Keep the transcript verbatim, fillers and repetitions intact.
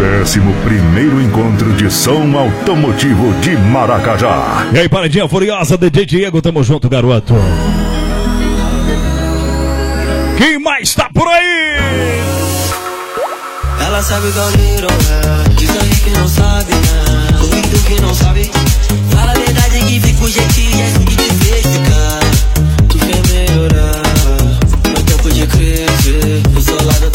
décimo primeiro encontro de som automotivo de Maracajá. E aí, paradinha furiosa, D J Diego, tamo junto, garoto. Quem mais tá por aí? Ela sabe que é o Little Man. Diz aí que não sabe, né? Duvido que não sabe. Fala a verdade que fica o jeitinho, é assim que te fez ficar. Tu quer melhorar, não tempo de crescer. Eu sou lá do